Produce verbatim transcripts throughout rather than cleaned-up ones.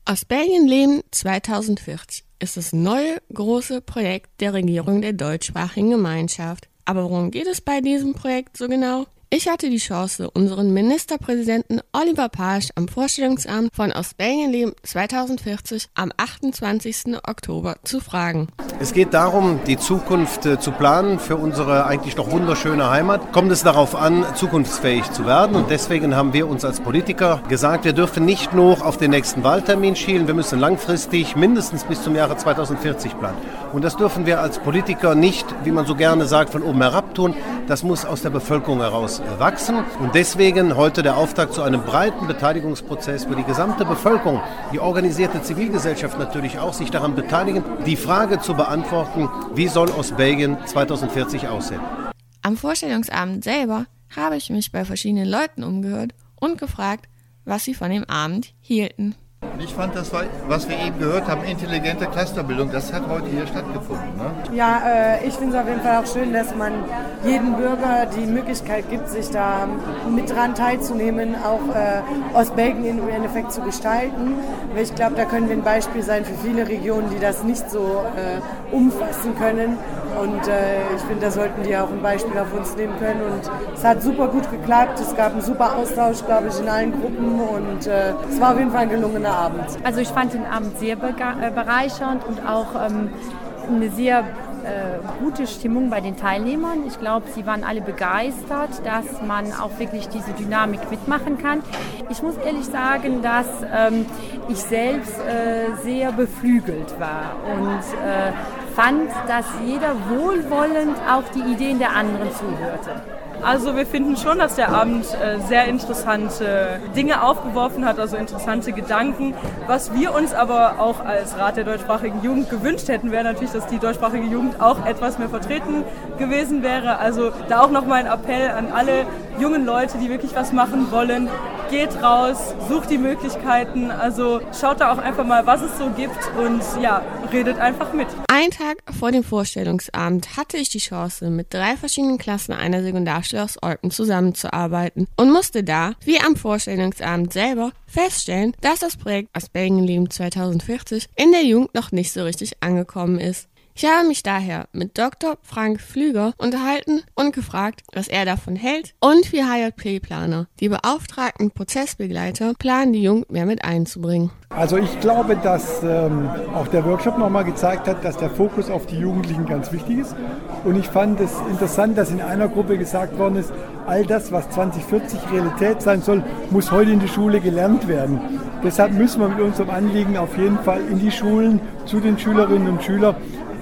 Aus Belgien leben zweitausendvierzig ist das neue große Projekt der Regierung der deutschsprachigen Gemeinschaft. Aber worum geht es bei diesem Projekt so genau? Ich hatte die Chance, unseren Ministerpräsidenten Oliver Paasch am Vorstellungsabend von Aus Belgien leben zweitausendvierzig am achtundzwanzigsten Oktober zu fragen. Es geht darum, die Zukunft äh, zu planen für unsere eigentlich noch wunderschöne Heimat. Kommt es darauf an, zukunftsfähig zu werden, und deswegen haben wir uns als Politiker gesagt, wir dürfen nicht nur auf den nächsten Wahltermin schielen, wir müssen langfristig mindestens bis zum Jahre zweitausendvierzig planen. Und das dürfen wir als Politiker nicht, wie man so gerne sagt, von oben herab tun. Das muss aus der Bevölkerung heraus wachsen, und deswegen heute der Auftakt zu einem breiten Beteiligungsprozess, wo die gesamte Bevölkerung, die organisierte Zivilgesellschaft natürlich auch, sich daran beteiligen, die Frage zu beantworten, wie soll Ostbelgien zweitausendvierzig aussehen. Am Vorstellungsabend selber habe ich mich bei verschiedenen Leuten umgehört und gefragt, was sie von dem Abend hielten. Ich fand das, was wir eben gehört haben, intelligente Clusterbildung, das hat heute hier stattgefunden. Ne? Ja, äh, ich finde es auf jeden Fall auch schön, dass man jedem Bürger die Möglichkeit gibt, sich da mit dran teilzunehmen, auch äh, Ostbelgien im Endeffekt zu gestalten. Ich glaube, da können wir ein Beispiel sein für viele Regionen, die das nicht so äh, umfassen können. Und äh, ich finde, da sollten die auch ein Beispiel auf uns nehmen können. Und es hat super gut geklappt. Es gab einen super Austausch, glaube ich, in allen Gruppen. Und äh, es war auf jeden Fall ein gelungener Abend. Also ich fand den Abend sehr bega- äh, bereichernd und auch ähm, eine sehr äh, gute Stimmung bei den Teilnehmern. Ich glaube, sie waren alle begeistert, dass man auch wirklich diese Dynamik mitmachen kann. Ich muss ehrlich sagen, dass ähm, ich selbst äh, sehr beflügelt war und äh, fand, dass jeder wohlwollend auch die Ideen der anderen zuhörte. Also wir finden schon, dass der Abend äh, sehr interessante Dinge aufgeworfen hat, also interessante Gedanken. Was wir uns aber auch als Rat der deutschsprachigen Jugend gewünscht hätten, wäre natürlich, dass die deutschsprachige Jugend auch etwas mehr vertreten gewesen wäre. Also da auch nochmal ein Appell an alle jungen Leute, die wirklich was machen wollen. Geht raus, sucht die Möglichkeiten, also schaut da auch einfach mal, was es so gibt, und ja, redet einfach mit. Einen Tag vor dem Vorstellungsabend hatte ich die Chance, mit drei verschiedenen Klassen einer Sekundarschule aus Eupen zusammenzuarbeiten und musste da, wie am Vorstellungsabend selber, feststellen, dass das Projekt Aus Belgien leben zweitausendvierzig in der Jugend noch nicht so richtig angekommen ist. Ich habe mich daher mit Doktor Frank Flüger unterhalten und gefragt, was er davon hält, und wie H J P-Planer, die beauftragten Prozessbegleiter, planen, die Jugend mehr mit einzubringen. Also ich glaube, dass ähm, auch der Workshop nochmal gezeigt hat, dass der Fokus auf die Jugendlichen ganz wichtig ist. Und ich fand es interessant, dass in einer Gruppe gesagt worden ist, all das, was zwanzig vierzig Realität sein soll, muss heute in der Schule gelernt werden. Deshalb müssen wir mit unserem Anliegen auf jeden Fall in die Schulen, zu den Schülerinnen und Schülern,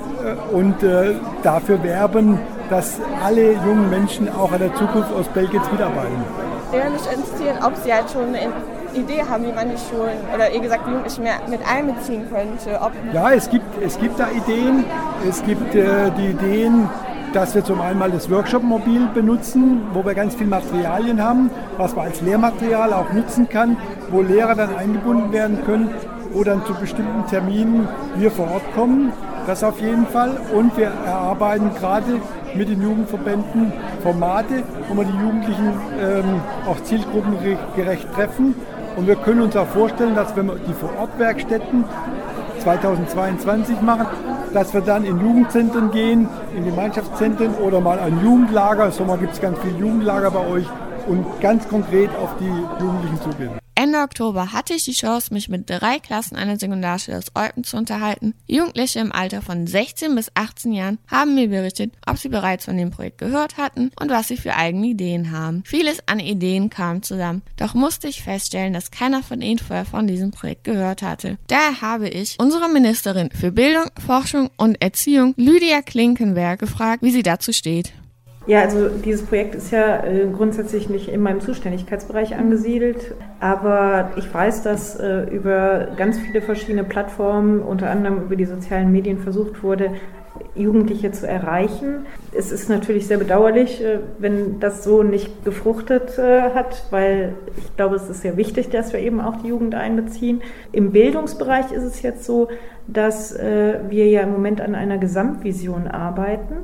und äh, dafür werben, dass alle jungen Menschen auch an der Zukunft Ostbelgiens mitarbeiten. Ich würde mich interessieren, ob Sie halt schon eine Idee haben, wie man die Schulen oder eher gesagt die Jugendlichen mehr mit einbeziehen könnte. Ob ja, es gibt, es gibt da Ideen. Es gibt äh, die Ideen, dass wir zum einen mal das Workshop-Mobil benutzen, wo wir ganz viele Materialien haben, was man als Lehrmaterial auch nutzen kann, wo Lehrer dann eingebunden werden können, wo dann zu bestimmten Terminen wir vor Ort kommen. Das auf jeden Fall. Und wir erarbeiten gerade mit den Jugendverbänden Formate, wo wir die Jugendlichen ähm, auch zielgruppengerecht treffen. Und wir können uns auch vorstellen, dass wenn wir die Vorortwerkstätten zweitausendzweiundzwanzig machen, dass wir dann in Jugendzentren gehen, in Gemeinschaftszentren oder mal ein Jugendlager. Im Sommer gibt es ganz viele Jugendlager bei euch, und ganz konkret auf die Jugendlichen zugehen. Ende Oktober hatte ich die Chance, mich mit drei Klassen einer Sekundarschule aus Eupen zu unterhalten. Jugendliche im Alter von sechzehn bis achtzehn Jahren haben mir berichtet, ob sie bereits von dem Projekt gehört hatten und was sie für eigene Ideen haben. Vieles an Ideen kam zusammen, doch musste ich feststellen, dass keiner von ihnen vorher von diesem Projekt gehört hatte. Daher habe ich unsere Ministerin für Bildung, Forschung und Erziehung, Lydia Klinkenberg, gefragt, wie sie dazu steht. Ja, also dieses Projekt ist ja äh, grundsätzlich nicht in meinem Zuständigkeitsbereich angesiedelt, aber ich weiß, dass äh, über ganz viele verschiedene Plattformen, unter anderem über die sozialen Medien, versucht wurde, Jugendliche zu erreichen. Es ist natürlich sehr bedauerlich, äh, wenn das so nicht gefruchtet äh, hat, weil ich glaube, es ist sehr wichtig, dass wir eben auch die Jugend einbeziehen. Im Bildungsbereich ist es jetzt so, dass äh, wir ja im Moment an einer Gesamtvision arbeiten.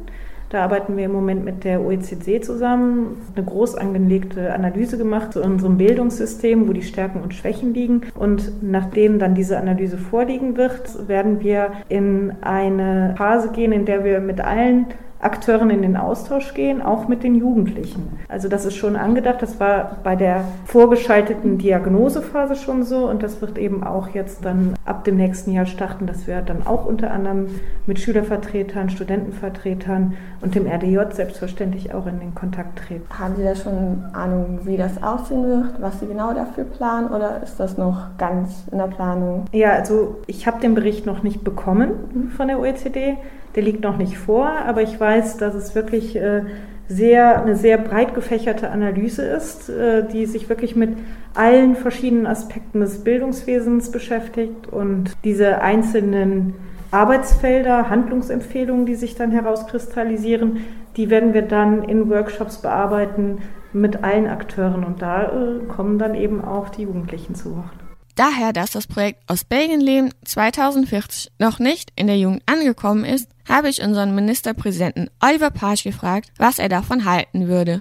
Da arbeiten wir im Moment mit der O E C D zusammen, eine groß angelegte Analyse gemacht zu unserem Bildungssystem, wo die Stärken und Schwächen liegen. Und nachdem dann diese Analyse vorliegen wird, werden wir in eine Phase gehen, in der wir mit allen Akteuren in den Austausch gehen, auch mit den Jugendlichen. Also das ist schon angedacht, das war bei der vorgeschalteten Diagnosephase schon so und das wird eben auch jetzt dann ab dem nächsten Jahr starten, dass wir dann auch unter anderem mit Schülervertretern, Studentenvertretern und dem R D J selbstverständlich auch in den Kontakt treten. Haben Sie da schon Ahnung, wie das aussehen wird, was Sie genau dafür planen oder ist das noch ganz in der Planung? Ja, also ich habe den Bericht noch nicht bekommen von der O E C D. Der liegt noch nicht vor, aber ich weiß, dass es wirklich äh, sehr, eine sehr breit gefächerte Analyse ist, äh, die sich wirklich mit allen verschiedenen Aspekten des Bildungswesens beschäftigt und diese einzelnen Arbeitsfelder, Handlungsempfehlungen, die sich dann herauskristallisieren, die werden wir dann in Workshops bearbeiten mit allen Akteuren und da äh, kommen dann eben auch die Jugendlichen zu Wort. Daher, dass das Projekt Ostbelgien-Leben zweitausendvierzig noch nicht in der Jugend angekommen ist, habe ich unseren Ministerpräsidenten Oliver Pasch gefragt, was er davon halten würde.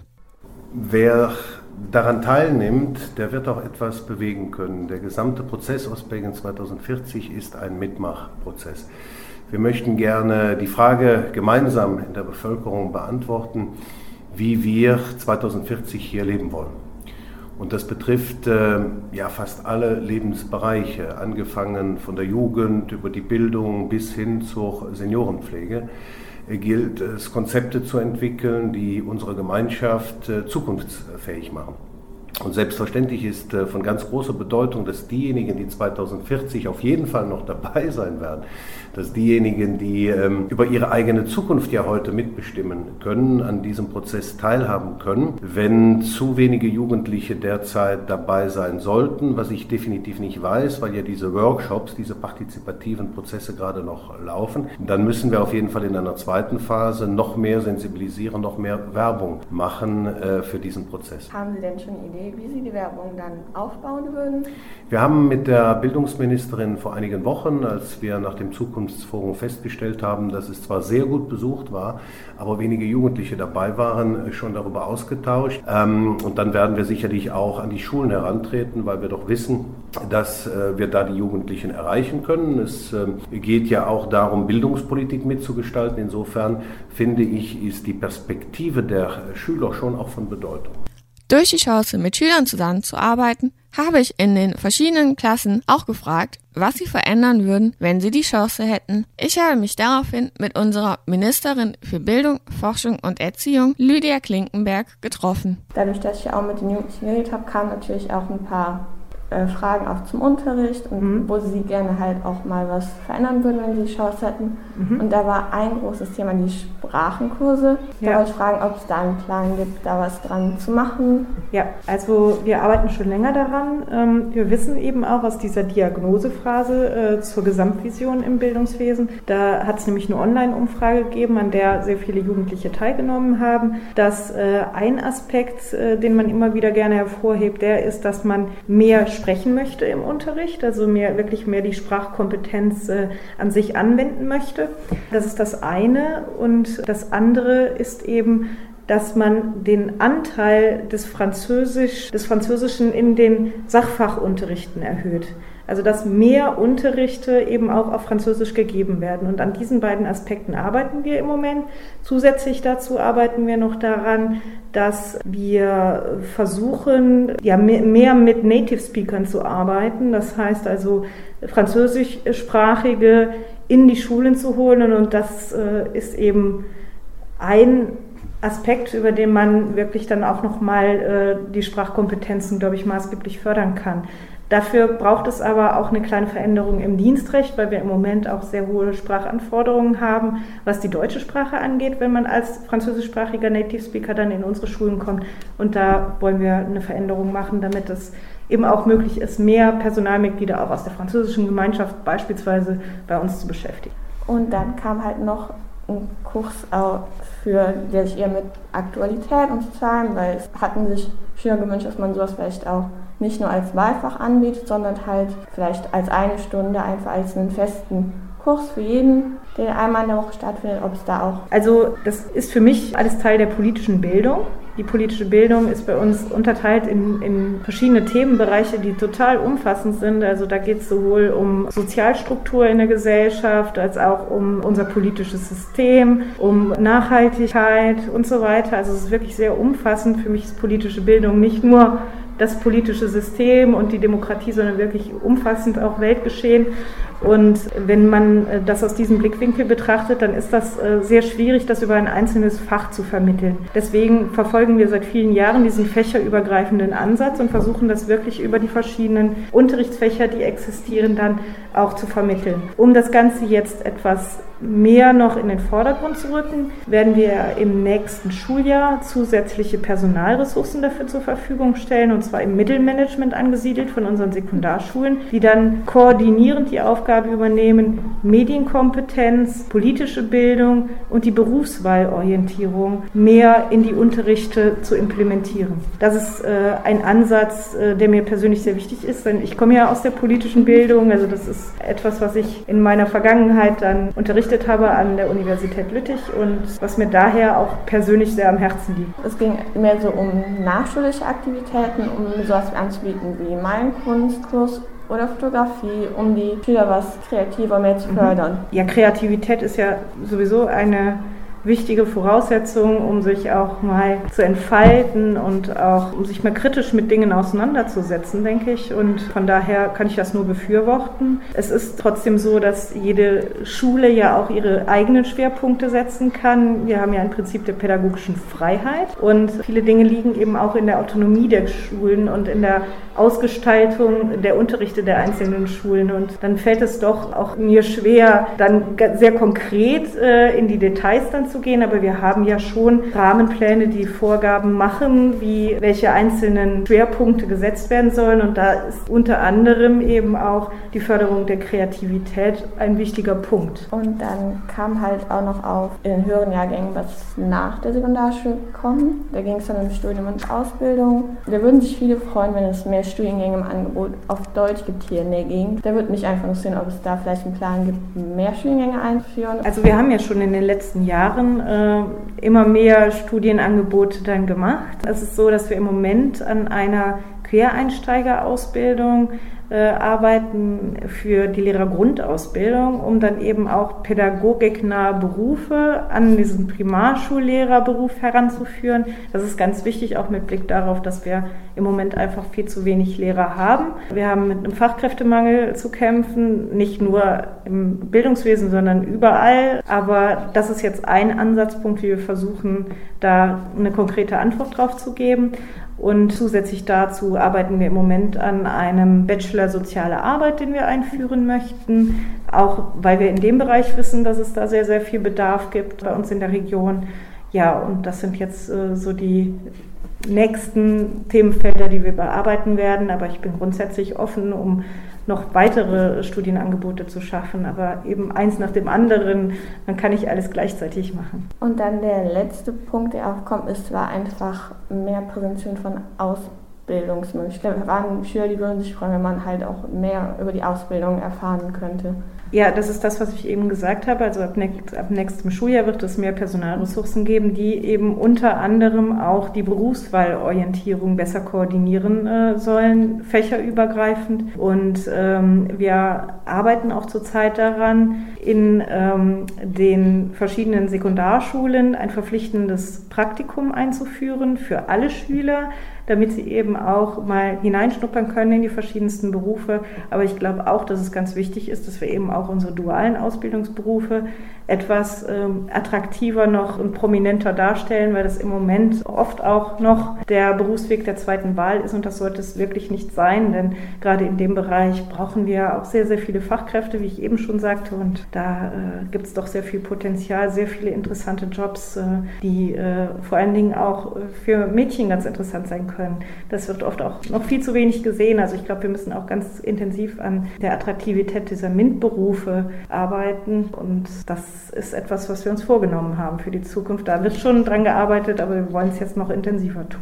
Wer daran teilnimmt, der wird auch etwas bewegen können. Der gesamte Prozess Ostbelgien zweitausendvierzig ist ein Mitmachprozess. Wir möchten gerne die Frage gemeinsam in der Bevölkerung beantworten, wie wir zweitausendvierzig hier leben wollen. Und das betrifft äh, ja fast alle Lebensbereiche, angefangen von der Jugend über die Bildung bis hin zur Seniorenpflege. Äh, gilt es, Konzepte zu entwickeln, die unsere Gemeinschaft äh, zukunftsfähig machen. Und selbstverständlich ist äh, von ganz großer Bedeutung, dass diejenigen, die zweitausendvierzig auf jeden Fall noch dabei sein werden, dass diejenigen, die ähm, über ihre eigene Zukunft ja heute mitbestimmen können, an diesem Prozess teilhaben können. Wenn zu wenige Jugendliche derzeit dabei sein sollten, was ich definitiv nicht weiß, weil ja diese Workshops, diese partizipativen Prozesse gerade noch laufen, dann müssen wir auf jeden Fall in einer zweiten Phase noch mehr sensibilisieren, noch mehr Werbung machen äh, für diesen Prozess. Haben Sie denn schon eine Idee, wie Sie die Werbung dann aufbauen würden? Wir haben mit der Bildungsministerin vor einigen Wochen, als wir nach dem Zukunftsforum festgestellt haben, dass es zwar sehr gut besucht war, aber wenige Jugendliche dabei waren, schon darüber ausgetauscht. Und dann werden wir sicherlich auch an die Schulen herantreten, weil wir doch wissen, dass wir da die Jugendlichen erreichen können. Es geht ja auch darum, Bildungspolitik mitzugestalten. Insofern finde ich, ist die Perspektive der Schüler schon auch von Bedeutung. Durch die Chance, mit Schülern zusammenzuarbeiten, habe ich in den verschiedenen Klassen auch gefragt, was sie verändern würden, wenn sie die Chance hätten. Ich habe mich daraufhin mit unserer Ministerin für Bildung, Forschung und Erziehung, Lydia Klinkenberg, getroffen. Dadurch, dass ich auch mit den Jugendlichen geredet habe, kamen natürlich auch ein paar äh, Fragen auch zum Unterricht und mhm. wo sie gerne halt auch mal was verändern würden, wenn sie die Chance hätten. Mhm. Und da war ein großes Thema die Sprachenkurse. Ja. Da wollte ich fragen, ob es da einen Plan gibt, da was dran zu machen. Ja, also wir arbeiten schon länger daran. Wir wissen eben auch aus dieser Diagnosephase zur Gesamtvision im Bildungswesen, da hat es nämlich eine Online-Umfrage gegeben, an der sehr viele Jugendliche teilgenommen haben, dass ein Aspekt, den man immer wieder gerne hervorhebt, der ist, dass man mehr sprechen möchte im Unterricht, also mehr, wirklich mehr die Sprachkompetenz an sich anwenden möchte. Das ist das eine und das andere ist eben, dass man den Anteil des Französisch, des Französischen in den Sachfachunterrichten erhöht. Also dass mehr Unterrichte eben auch auf Französisch gegeben werden. Und an diesen beiden Aspekten arbeiten wir im Moment. Zusätzlich dazu arbeiten wir noch daran, dass wir versuchen, ja, mehr mit Native Speakern zu arbeiten. Das heißt also, Französischsprachige in die Schulen zu holen. Und das äh, ist eben ein Aspekt, über den man wirklich dann auch nochmal äh, die Sprachkompetenzen, glaube ich, maßgeblich fördern kann. Dafür braucht es aber auch eine kleine Veränderung im Dienstrecht, weil wir im Moment auch sehr hohe Sprachanforderungen haben, was die deutsche Sprache angeht, wenn man als französischsprachiger Native Speaker dann in unsere Schulen kommt. Und da wollen wir eine Veränderung machen, damit es eben auch möglich ist, mehr Personalmitglieder auch aus der französischen Gemeinschaft beispielsweise bei uns zu beschäftigen. Und dann kam halt noch ein Kurs für, der sich eher mit Aktualität und Sozialen, weil es hatten sich Schüler gewünscht, dass man sowas vielleicht auch nicht nur als Wahlfach anbietet, sondern halt vielleicht als eine Stunde einfach als einen festen Kurs für jeden, der einmal in der Woche stattfindet, ob es da auch... Also das ist für mich alles Teil der politischen Bildung. Die politische Bildung ist bei uns unterteilt in, in verschiedene Themenbereiche, die total umfassend sind. Also da geht es sowohl um Sozialstruktur in der Gesellschaft, als auch um unser politisches System, um Nachhaltigkeit und so weiter. Also es ist wirklich sehr umfassend. Für mich ist politische Bildung nicht nur das politische System und die Demokratie, sondern wirklich umfassend auch Weltgeschehen. Und wenn man das aus diesem Blickwinkel betrachtet, dann ist das sehr schwierig, das über ein einzelnes Fach zu vermitteln. Deswegen verfolgen wir seit vielen Jahren diesen fächerübergreifenden Ansatz und versuchen das wirklich über die verschiedenen Unterrichtsfächer, die existieren, dann auch zu vermitteln. Um das Ganze jetzt etwas mehr noch in den Vordergrund zu rücken, werden wir im nächsten Schuljahr zusätzliche Personalressourcen dafür zur Verfügung stellen, und zwar im Mittelmanagement angesiedelt von unseren Sekundarschulen, die dann koordinierend die Aufgabe übernehmen, Medienkompetenz, politische Bildung und die Berufswahlorientierung mehr in die Unterrichte zu implementieren. Das ist äh, ein Ansatz, äh, der mir persönlich sehr wichtig ist, denn ich komme ja aus der politischen Bildung, also das ist etwas, was ich in meiner Vergangenheit dann unterrichtet habe an der Universität Lüttich und was mir daher auch persönlich sehr am Herzen liegt. Es ging mehr so um nachschulische Aktivitäten, um sowas anzubieten wie Malkunstkurs oder Fotografie, um die Schüler was kreativer mehr zu fördern. Ja, Kreativität ist ja sowieso eine wichtige Voraussetzung, um sich auch mal zu entfalten und auch um sich mal kritisch mit Dingen auseinanderzusetzen, denke ich. Und von daher kann ich das nur befürworten. Es ist trotzdem so, dass jede Schule ja auch ihre eigenen Schwerpunkte setzen kann. Wir haben ja ein Prinzip der pädagogischen Freiheit und viele Dinge liegen eben auch in der Autonomie der Schulen und in der Ausgestaltung der Unterrichte der einzelnen Schulen. Und dann fällt es doch auch mir schwer, dann sehr konkret äh, in die Details dann zu gehen, aber wir haben ja schon Rahmenpläne, die Vorgaben machen, wie welche einzelnen Schwerpunkte gesetzt werden sollen, und da ist unter anderem eben auch die Förderung der Kreativität ein wichtiger Punkt. Und dann kam halt auch noch auf in den höheren Jahrgängen, was nach der Sekundarschule kommt. Da ging es dann um Studium und Ausbildung. Da würden sich viele freuen, wenn es mehr Studiengänge im Angebot auf Deutsch gibt hier in der Gegend. Da würde mich einfach interessieren, ob es da vielleicht einen Plan gibt, mehr Studiengänge einzuführen. Also wir haben ja schon in den letzten Jahren äh, immer mehr Studienangebote dann gemacht. Es ist so, dass wir im Moment an einer Quereinsteigerausbildung äh, arbeiten für die Lehrergrundausbildung, um dann eben auch pädagogiknahe Berufe an diesen Primarschullehrerberuf heranzuführen. Das ist ganz wichtig, auch mit Blick darauf, dass wir im Moment einfach viel zu wenig Lehrer haben. Wir haben mit einem Fachkräftemangel zu kämpfen, nicht nur im Bildungswesen, sondern überall. Aber das ist jetzt ein Ansatzpunkt, wie wir versuchen, da eine konkrete Antwort drauf zu geben. Und zusätzlich dazu arbeiten wir im Moment an einem Bachelor Soziale Arbeit, den wir einführen möchten, auch weil wir in dem Bereich wissen, dass es da sehr, sehr viel Bedarf gibt bei uns in der Region. Ja, und das sind jetzt äh, so die nächsten Themenfelder, die wir bearbeiten werden, aber ich bin grundsätzlich offen, um noch weitere Studienangebote zu schaffen, aber eben eins nach dem anderen, dann kann ich alles gleichzeitig machen. Und dann der letzte Punkt, der aufkommt, ist, war einfach mehr Prävention von Ausbildungsmöglichkeiten. Da waren Schüler, die würden sich freuen, wenn man halt auch mehr über die Ausbildung erfahren könnte. Ja, das ist das, was ich eben gesagt habe. Also ab, nächst, ab nächstem Schuljahr wird es mehr Personalressourcen geben, die eben unter anderem auch die Berufswahlorientierung besser koordinieren äh, sollen, fächerübergreifend. Und ähm, wir arbeiten auch zurzeit daran, in ähm, den verschiedenen Sekundarschulen ein verpflichtendes Praktikum einzuführen für alle Schüler, damit sie eben auch mal hineinschnuppern können in die verschiedensten Berufe. Aber ich glaube auch, dass es ganz wichtig ist, dass wir eben auch unsere dualen Ausbildungsberufe etwas ähm, attraktiver noch und prominenter darstellen, weil das im Moment oft auch noch der Berufsweg der zweiten Wahl ist, und das sollte es wirklich nicht sein, denn gerade in dem Bereich brauchen wir auch sehr, sehr viele Fachkräfte, wie ich eben schon sagte, und da äh, gibt es doch sehr viel Potenzial, sehr viele interessante Jobs, äh, die äh, vor allen Dingen auch für Mädchen ganz interessant sein können. Das wird oft auch noch viel zu wenig gesehen, also ich glaube, wir müssen auch ganz intensiv an der Attraktivität dieser MINT-Berufe arbeiten, und das ist etwas, was wir uns vorgenommen haben für die Zukunft. Da wird schon dran gearbeitet, aber wir wollen es jetzt noch intensiver tun.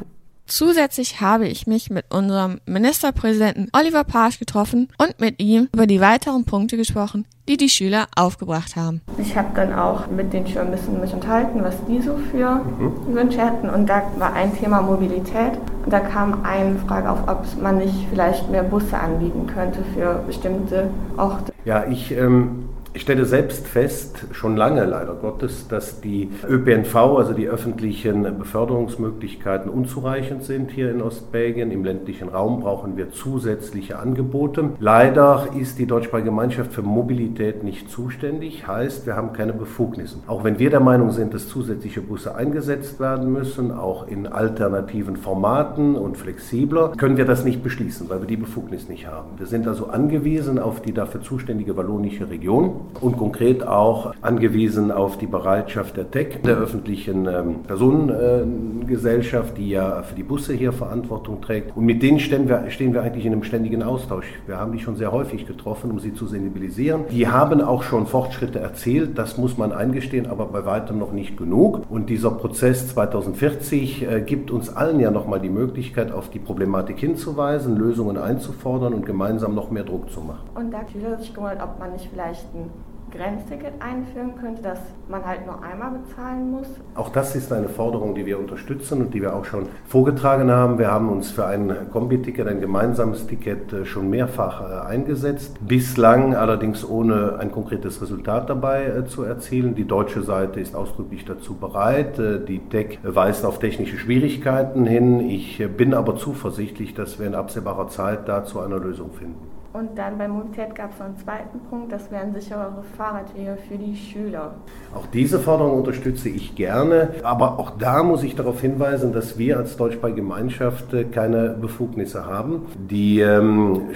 Zusätzlich habe ich mich mit unserem Ministerpräsidenten Oliver Pasch getroffen und mit ihm über die weiteren Punkte gesprochen, die die Schüler aufgebracht haben. Ich habe dann auch mit den Schülern ein bisschen mich unterhalten, was die so für mhm. Wünsche hätten. Und da war ein Thema Mobilität. Und da kam eine Frage auf, ob man nicht vielleicht mehr Busse anbieten könnte für bestimmte Orte. Ja, ich ähm Ich stelle selbst fest, schon lange leider Gottes, dass die Ö P N V, also die öffentlichen Beförderungsmöglichkeiten, unzureichend sind hier in Ostbelgien. Im ländlichen Raum brauchen wir zusätzliche Angebote. Leider ist die Deutschsprachige Gemeinschaft für Mobilität nicht zuständig, heißt, wir haben keine Befugnisse. Auch wenn wir der Meinung sind, dass zusätzliche Busse eingesetzt werden müssen, auch in alternativen Formaten und flexibler, können wir das nicht beschließen, weil wir die Befugnis nicht haben. Wir sind also angewiesen auf die dafür zuständige wallonische Region. Und konkret auch angewiesen auf die Bereitschaft der T E C, der öffentlichen ähm, Personengesellschaft, äh, die ja für die Busse hier Verantwortung trägt. Und mit denen stehen wir, stehen wir eigentlich in einem ständigen Austausch. Wir haben die schon sehr häufig getroffen, um sie zu sensibilisieren. Die haben auch schon Fortschritte erzielt, das muss man eingestehen, aber bei weitem noch nicht genug. Und dieser Prozess zweitausendvierzig äh, gibt uns allen ja nochmal die Möglichkeit, auf die Problematik hinzuweisen, Lösungen einzufordern und gemeinsam noch mehr Druck zu machen. Und da hat sich gewundert, ob man nicht vielleicht ein Grenzticket einführen könnte, dass man halt nur einmal bezahlen muss. Auch das ist eine Forderung, die wir unterstützen und die wir auch schon vorgetragen haben. Wir haben uns für ein Kombi-Ticket, ein gemeinsames Ticket, schon mehrfach eingesetzt. Bislang allerdings ohne ein konkretes Resultat dabei zu erzielen. Die deutsche Seite ist ausdrücklich dazu bereit. Die T E C weist auf technische Schwierigkeiten hin. Ich bin aber zuversichtlich, dass wir in absehbarer Zeit da zu einer Lösung finden. Und dann bei Mobilität gab es noch einen zweiten Punkt, das wären sicherere Fahrradwege für die Schüler. Auch diese Forderung unterstütze ich gerne, aber auch da muss ich darauf hinweisen, dass wir als Deutschsprachige Gemeinschaft keine Befugnisse haben, die ähm,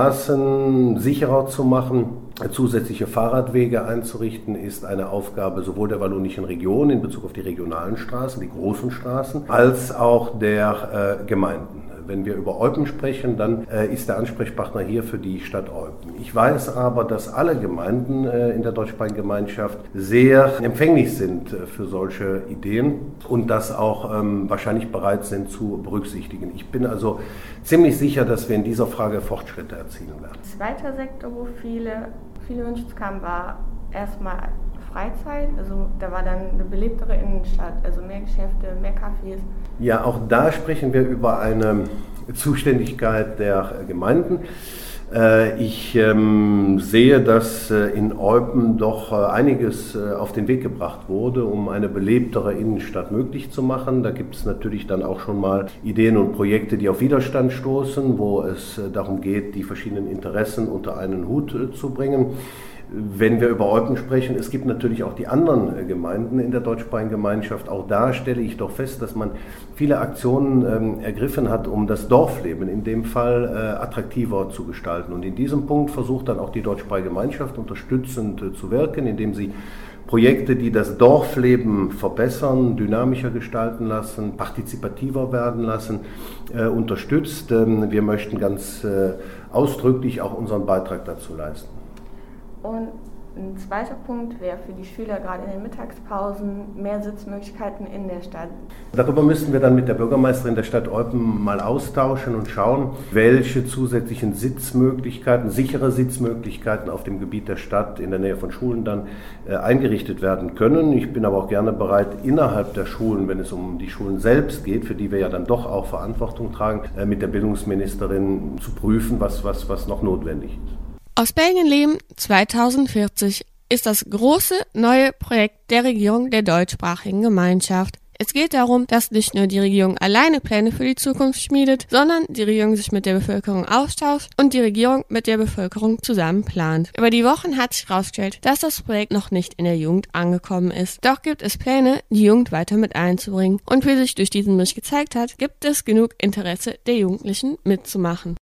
Straßen sicherer zu machen. Zusätzliche Fahrradwege einzurichten, ist eine Aufgabe sowohl der wallonischen Region in Bezug auf die regionalen Straßen, die großen Straßen, als auch der äh, Gemeinden. Wenn wir über Eupen sprechen, dann äh, ist der Ansprechpartner hier für die Stadt Eupen. Ich weiß aber, dass alle Gemeinden äh, in der Deutschsprachigen Gemeinschaft sehr empfänglich sind äh, für solche Ideen und das auch ähm, wahrscheinlich bereit sind zu berücksichtigen. Ich bin also ziemlich sicher, dass wir in dieser Frage Fortschritte erzielen werden. Ein zweiter Sektor, wo viele, viele Wünsche kamen, war erstmal Freizeit, also da war dann eine belebtere Innenstadt, also mehr Geschäfte, mehr Cafés. Ja, auch da sprechen wir über eine Zuständigkeit der Gemeinden. Ich ähm, sehe, dass äh, in Eupen doch äh, einiges äh, auf den Weg gebracht wurde, um eine belebtere Innenstadt möglich zu machen. Da gibt es natürlich dann auch schon mal Ideen und Projekte, die auf Widerstand stoßen, wo es äh, darum geht, die verschiedenen Interessen unter einen Hut äh, zu bringen. Wenn wir über Eupen sprechen, es gibt natürlich auch die anderen Gemeinden in der Deutschsprachigen Gemeinschaft. Auch da stelle ich doch fest, dass man viele Aktionen ähm, ergriffen hat, um das Dorfleben in dem Fall äh, attraktiver zu gestalten. Und in diesem Punkt versucht dann auch die Deutschsprachige Gemeinschaft unterstützend äh, zu wirken, indem sie Projekte, die das Dorfleben verbessern, dynamischer gestalten lassen, partizipativer werden lassen, äh, unterstützt. Ähm, wir möchten ganz äh, ausdrücklich auch unseren Beitrag dazu leisten. Und ein zweiter Punkt wäre für die Schüler gerade in den Mittagspausen mehr Sitzmöglichkeiten in der Stadt. Darüber müssten wir dann mit der Bürgermeisterin der Stadt Eupen mal austauschen und schauen, welche zusätzlichen Sitzmöglichkeiten, sichere Sitzmöglichkeiten auf dem Gebiet der Stadt in der Nähe von Schulen dann äh, eingerichtet werden können. Ich bin aber auch gerne bereit, innerhalb der Schulen, wenn es um die Schulen selbst geht, für die wir ja dann doch auch Verantwortung tragen, äh, mit der Bildungsministerin zu prüfen, was, was, was noch notwendig ist. Ostbelgien leben zweitausendvierzig ist das große neue Projekt der Regierung der Deutschsprachigen Gemeinschaft. Es geht darum, dass nicht nur die Regierung alleine Pläne für die Zukunft schmiedet, sondern die Regierung sich mit der Bevölkerung austauscht und die Regierung mit der Bevölkerung zusammen plant. Über die Wochen hat sich herausgestellt, dass das Projekt noch nicht in der Jugend angekommen ist. Doch gibt es Pläne, die Jugend weiter mit einzubringen. Und wie sich durch diesen Bericht gezeigt hat, gibt es genug Interesse der Jugendlichen mitzumachen.